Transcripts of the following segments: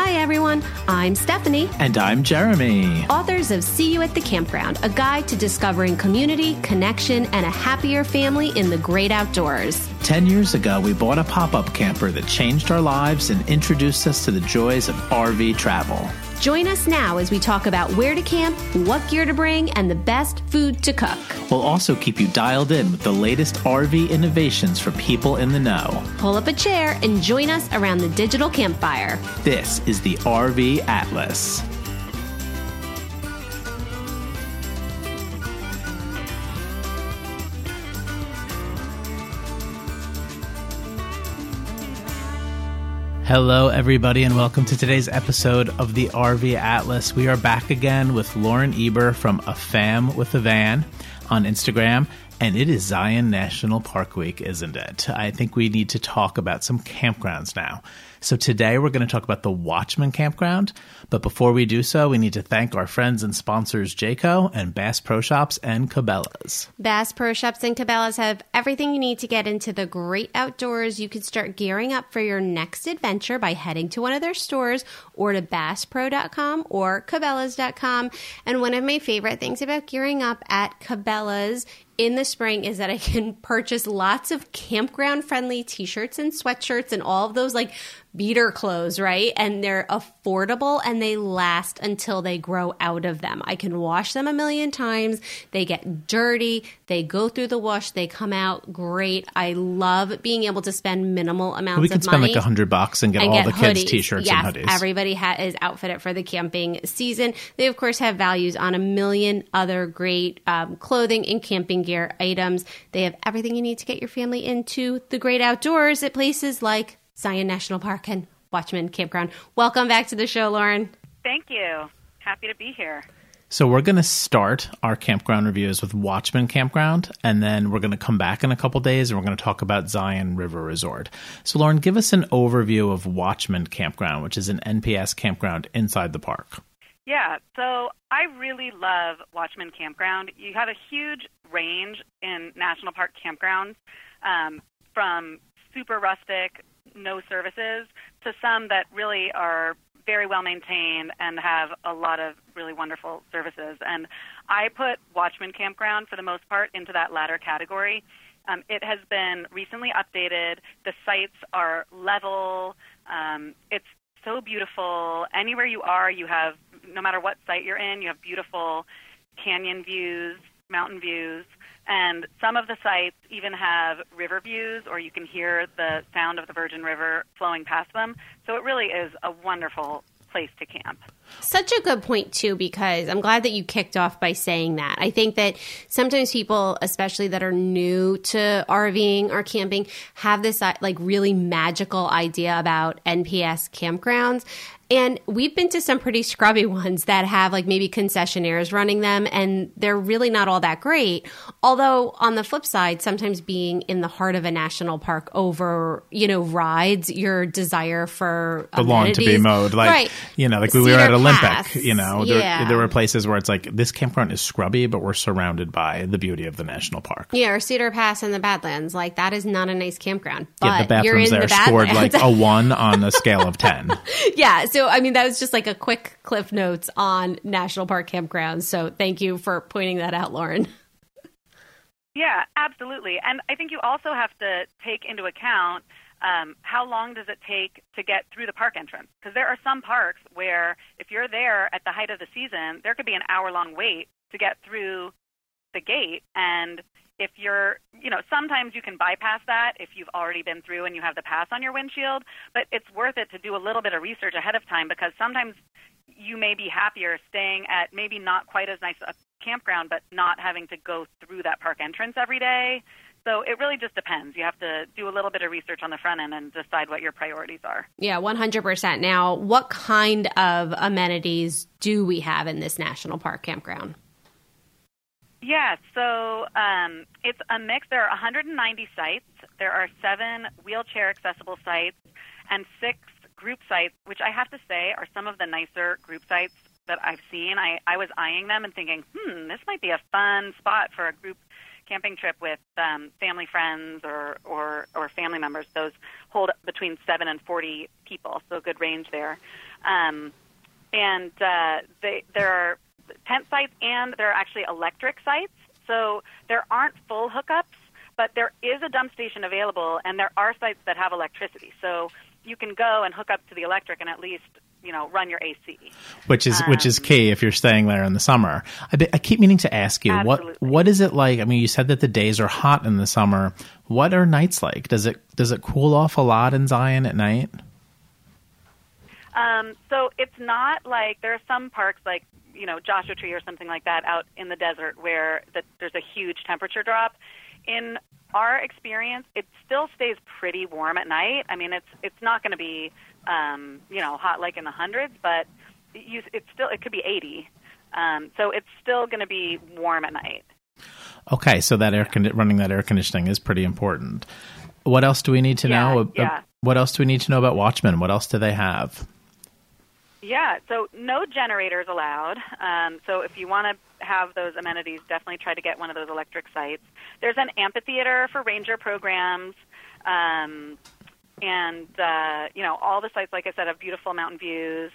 Hi, everyone. I'm Stephanie. And I'm Jeremy. Authors of See You at the Campground, a guide to discovering community, connection, and a happier family in the great outdoors. 10 years ago, we bought a pop-up camper that changed our lives and introduced us to the joys of RV travel. Join us now as we talk about where to camp, what gear to bring, and the best food to cook. We'll also keep you dialed in with the latest RV innovations for people in the know. Pull up a chair and join us around the digital campfire. This is the RV Atlas. Hello, everybody, and welcome to today's episode of the RV Atlas. We are back again with Lauren Eber from A Fam with a Van on Instagram, and it is Zion National Park Week, isn't it? I think we need to talk about some campgrounds now. So today we're going to talk about the Watchman Campground, but before we do so, we need to thank our friends and sponsors Jayco and Bass Pro Shops and Cabela's. Bass Pro Shops and Cabela's have everything you need to get into the great outdoors. You can start gearing up for your next adventure by heading to one of their stores or to BassPro.com or Cabela's.com. And one of my favorite things about gearing up at Cabela's in the spring is that I can purchase lots of campground-friendly t-shirts and sweatshirts and all of those like beater clothes, right? And they're affordable and they last until they grow out of them. I can wash them a million times. They get dirty. They go through the wash. They come out great. I love being able to spend minimal amounts of money. We can spend like $100 and get all the kids' t-shirts and hoodies. Everybody is outfitted for the camping season. They, of course, have values on a million other great clothing and camping gear items. They have everything you need to get your family into the great outdoors at places like Zion National Park and Watchman Campground. Welcome back to the show, Lauren. Thank you. Happy to be here. So we're going to start our campground reviews with Watchman Campground, and then we're going to come back in a couple days, and we're going to talk about Zion River Resort. So, Lauren, give us an overview of Watchman Campground, which is an NPS campground inside the park. Yeah, so I really love Watchman Campground. You have a huge range in national park campgrounds, from super rustic, no services, to some that really are very well maintained and have a lot of really wonderful services. And I put Watchman Campground, for the most part, into that latter category. It has been recently updated. The sites are level. It's so beautiful. Anywhere you are, you have, no matter what site you're in, you have beautiful canyon views, mountain views. And some of the sites even have river views, or you can hear the sound of the Virgin River flowing past them. So it really is a wonderful place to camp. Such a good point, too, because I'm glad that you kicked off by saying that. I think that sometimes people, especially that are new to RVing or camping, have this like really magical idea about NPS campgrounds. And we've been to some pretty scrubby ones that have like maybe concessionaires running them, and they're really not all that great. Although on the flip side, sometimes being in the heart of a national park rides your desire for the lawn to be mowed. Like, right. Like we were at Olympic, there were places where it's like, this campground is scrubby, but we're surrounded by the beauty of the national park. Yeah, or Cedar Pass in the Badlands. Like, that is not a nice campground. But the bathrooms there scored like a 1 on a scale of 10. Yeah, so I mean, that was just like a quick Cliff Notes on national park campgrounds. So thank you for pointing that out, Lauren. Yeah, absolutely. And I think you also have to take into account how long does it take to get through the park entrance? Because there are some parks where if you're there at the height of the season, there could be an hour-long wait to get through the gate. And if you're, sometimes you can bypass that if you've already been through and you have the pass on your windshield, but it's worth it to do a little bit of research ahead of time, because sometimes you may be happier staying at maybe not quite as nice a campground, but not having to go through that park entrance every day. So it really just depends. You have to do a little bit of research on the front end and decide what your priorities are. Yeah, 100%. Now, what kind of amenities do we have in this national park campground? Yeah, so it's a mix. There are 190 sites. There are 7 wheelchair-accessible sites and 6 group sites, which I have to say are some of the nicer group sites that I've seen. I was eyeing them and thinking, this might be a fun spot for a group camping trip with family friends or family members, those hold between 7 and 40 people, so good range there. There are tent sites and there are actually electric sites, so there aren't full hookups, but there is a dump station available, and there are sites that have electricity, so you can go and hook up to the electric and at least run your AC, which is key if you're staying there in the summer. I keep meaning to ask you, what is it like? I mean, you said that the days are hot in the summer. What are nights like? Does it cool off a lot in Zion at night? So it's not like there are some parks like Joshua Tree or something like that out in the desert where there's a huge temperature drop. In our experience, it still stays pretty warm at night. I mean, it's not going to be hot like in the hundreds, but it could be 80. So it's still going to be warm at night. Okay, so that running that air conditioning is pretty important. What else do we need to know? Yeah. What else do we need to know about Watchman? What else do they have? Yeah, so no generators allowed. So if you want to have those amenities, definitely try to get one of those electric sites. There's an amphitheater for ranger programs. All the sites, like I said, have beautiful mountain views.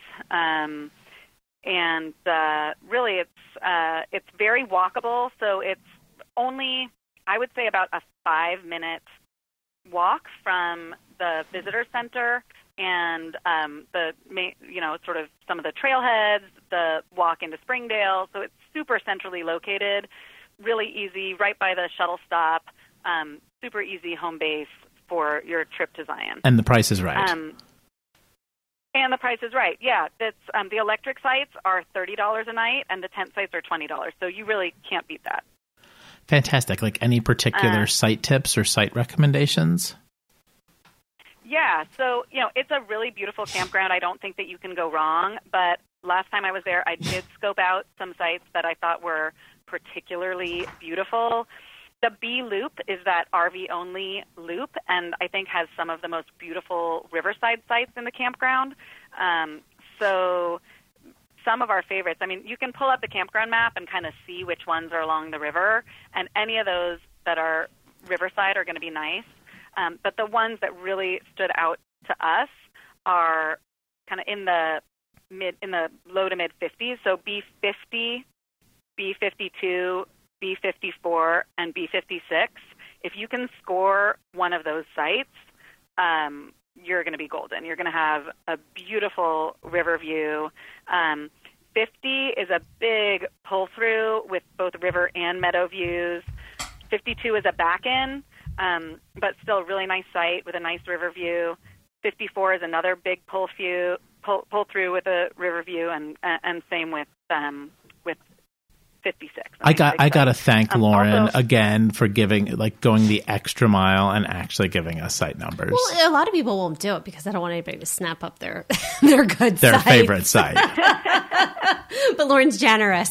Really, it's very walkable. So it's only, I would say, about a 5-minute walk from the visitor center and sort of some of the trailheads, the walk into Springdale. So it's super centrally located, really easy, right by the shuttle stop, super easy home base for your trip to Zion. And the price is right. And the price is right, yeah. That's, the electric sites are $30 a night, and the tent sites are $20. So you really can't beat that. Fantastic. Like any particular site tips or site recommendations? Yeah, so, it's a really beautiful campground. I don't think that you can go wrong, but last time I was there, I did scope out some sites that I thought were particularly beautiful. The B Loop is that RV-only loop, and I think has some of the most beautiful riverside sites in the campground. So some of our favorites, I mean, you can pull up the campground map and kind of see which ones are along the river, and any of those that are riverside are going to be nice. But the ones that really stood out to us are kind of in the low to mid 50s. So B50, B52, B54, and B56. If you can score one of those sites, you're going to be golden. You're going to have a beautiful river view. 50 is a big pull through with both river and meadow views. 52 is a back in. But still a really nice site with a nice river view. 54 is another big pull through with a river view, and same with 56. I got to thank Lauren again for going the extra mile and actually giving us site numbers. Well, a lot of people won't do it because they don't want anybody to snap up their their favorite site. But Lauren's generous.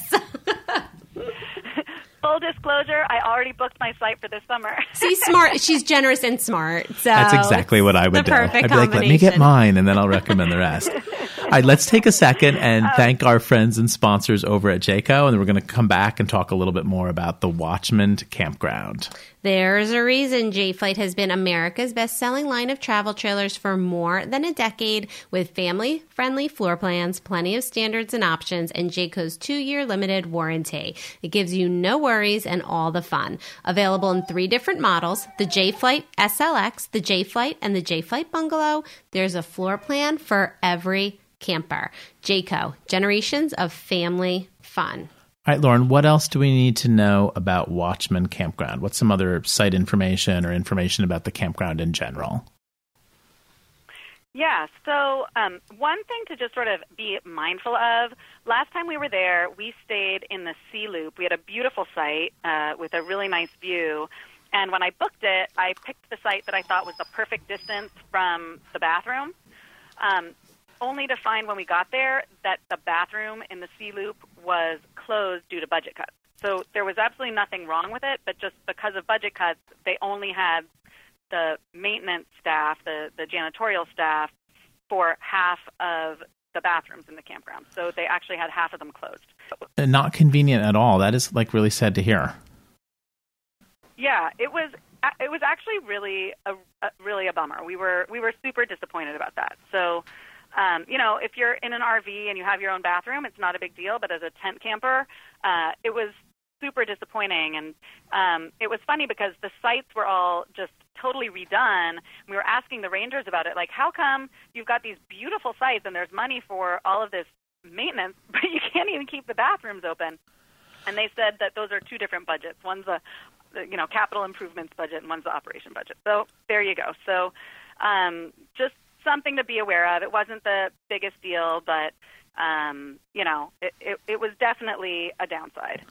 Full disclosure, I already booked my site for this summer. See, smart. She's generous and smart. So that's exactly what I would do. I'd be like, let me get mine, and then I'll recommend the rest. All right, let's take a second and thank our friends and sponsors over at Jayco, and then we're going to come back and talk a little bit more about the Watchman Campground. There's a reason Jay-Flight has been America's best-selling line of travel trailers for more than a decade, with family-friendly floor plans, plenty of standards and options, and Jayco's 2-year limited warranty. It gives you no worries and all the fun. Available in 3 different models, the Jay-Flight SLX, the Jay-Flight, and the Jay-Flight Bungalow. There's a floor plan for every camper. Jayco, generations of family fun. All right, Lauren, what else do we need to know about Watchman Campground? What's some other site information or information about the campground in general? Yeah, so one thing to just sort of be mindful of, last time we were there, we stayed in the C Loop. We had a beautiful site with a really nice view, and when I booked it, I picked the site that I thought was the perfect distance from the bathroom. Only to find when we got there that the bathroom in the C Loop was closed due to budget cuts. So there was absolutely nothing wrong with it, but just because of budget cuts, they only had the maintenance staff, the janitorial staff, for half of the bathrooms in the campground. So they actually had half of them closed. Not convenient at all. That is really sad to hear. Yeah, it was actually really a bummer. We were super disappointed about that. So, if you're in an RV and you have your own bathroom, it's not a big deal. But as a tent camper, it was super disappointing. And it was funny because the sites were all just totally redone. We were asking the rangers about it, like, how come you've got these beautiful sites and there's money for all of this maintenance, but you can't even keep the bathrooms open? And they said that those are two different budgets. One's a capital improvements budget, and one's the operation budget. So there you go. So just something to be aware of. It wasn't the biggest deal, but it was definitely a downside.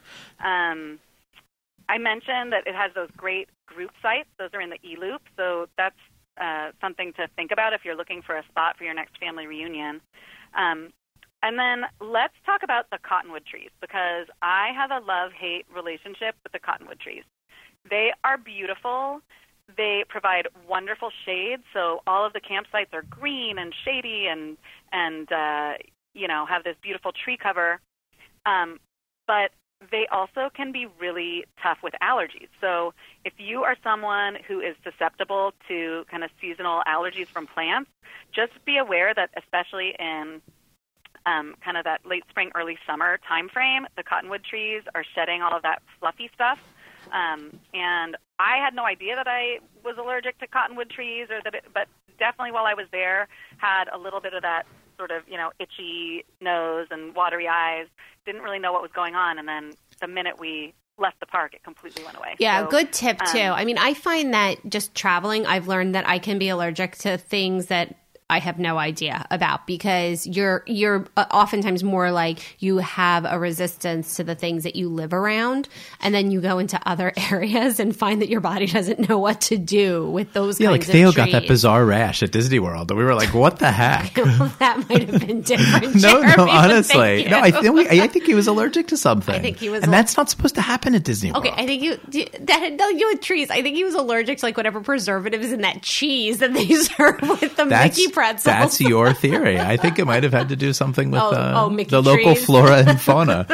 I mentioned that it has those great group sites. Those are in the E-Loop, so that's something to think about if you're looking for a spot for your next family reunion. And then let's talk about the cottonwood trees, because I have a love-hate relationship with the cottonwood trees. They are beautiful. They provide wonderful shade, so all of the campsites are green and shady and have this beautiful tree cover. But they also can be really tough with allergies. So if you are someone who is susceptible to kind of seasonal allergies from plants, just be aware that especially in kind of that late spring, early summer time frame, the cottonwood trees are shedding all of that fluffy stuff. And I had no idea that I was allergic to cottonwood trees, but definitely while I was there, had a little bit of that sort of, itchy nose and watery eyes. Didn't really know what was going on. And then the minute we left the park, it completely went away. Yeah, so, good tip too. I mean, I find that just traveling, I've learned that I can be allergic to things that I have no idea about, because you're oftentimes more like you have a resistance to the things that you live around, and then you go into other areas and find that your body doesn't know what to do with those kinds of trees. Theo got that bizarre rash at Disney World, and we were like, "What the heck?" Well, that might have been different. No, honestly, no. I think he was allergic to something. I think he was, and that's not supposed to happen at Disney World. Okay, I think that had nothing to do with trees. I think he was allergic to whatever preservatives in that cheese that they serve with the Mickey pretzels. That's your theory. I think it might have had to do something with the local trees. Flora and fauna.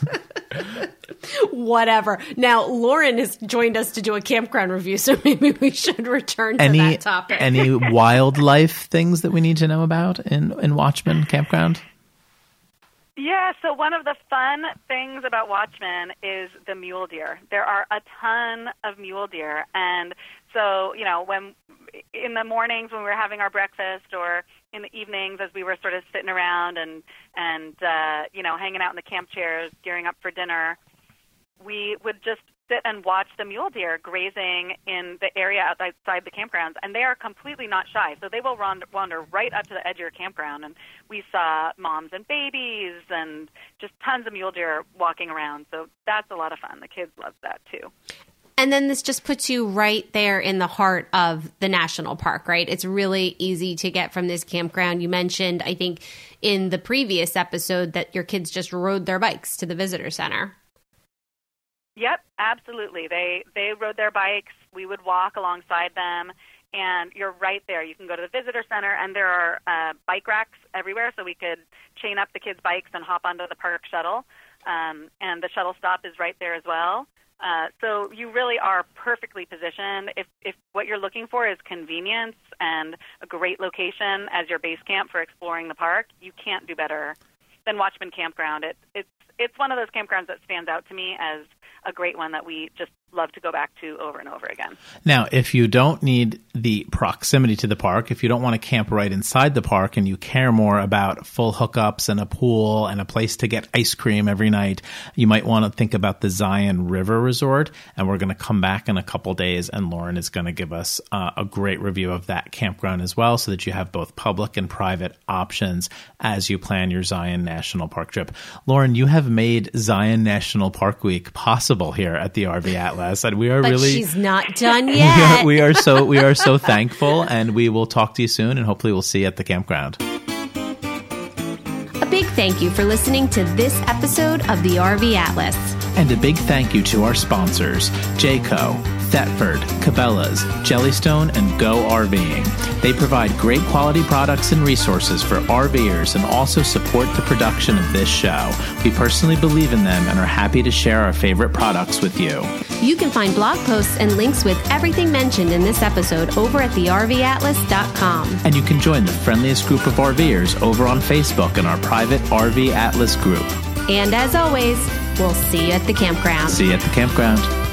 Whatever. Now, Lauren has joined us to do a campground review, so maybe we should return to that topic. Any wildlife things that we need to know about in Watchman Campground? Yeah, so one of the fun things about Watchman is the mule deer. There are a ton of mule deer, and so, when in the mornings when we were having our breakfast, or in the evenings as we were sort of sitting around and hanging out in the camp chairs, gearing up for dinner, we would just sit and watch the mule deer grazing in the area outside the campgrounds, and they are completely not shy. So they will wander right up to the edge of your campground, and we saw moms and babies and just tons of mule deer walking around. So that's a lot of fun. The kids love that too. And then this just puts you right there in the heart of the national park, right? It's really easy to get from this campground. You mentioned, I think, in the previous episode that your kids just rode their bikes to the visitor center. Yep, absolutely. They rode their bikes. We would walk alongside them, and you're right there. You can go to the visitor center, and there are bike racks everywhere, so we could chain up the kids' bikes and hop onto the park shuttle. And the shuttle stop is right there as well. So you really are perfectly positioned. If what you're looking for is convenience and a great location as your base camp for exploring the park, you can't do better than Watchman Campground. It's one of those campgrounds that stands out to me as a great one that we just love to go back to over and over again. Now, if you don't need the proximity to the park, if you don't want to camp right inside the park and you care more about full hookups and a pool and a place to get ice cream every night, you might want to think about the Zion River Resort. And we're going to come back in a couple days, and Lauren is going to give us a great review of that campground as well, so that you have both public and private options as you plan your Zion National Park trip. Lauren, you have made Zion National Park Week possible here at the RV Atlas. And we are but really she's not done yet. we are so thankful, and we will talk to you soon, and hopefully we'll see you at the campground. A big thank you for listening to this episode of the RV Atlas. And a big thank you to our sponsors, Jayco, Thetford, Cabela's, Jellystone, and Go RVing. They provide great quality products and resources for RVers and also support the production of this show. We personally believe in them and are happy to share our favorite products with you. You can find blog posts and links with everything mentioned in this episode over at thervatlas.com. And you can join the friendliest group of RVers over on Facebook in our private RV Atlas group. And as always, we'll see you at the campground. See you at the campground.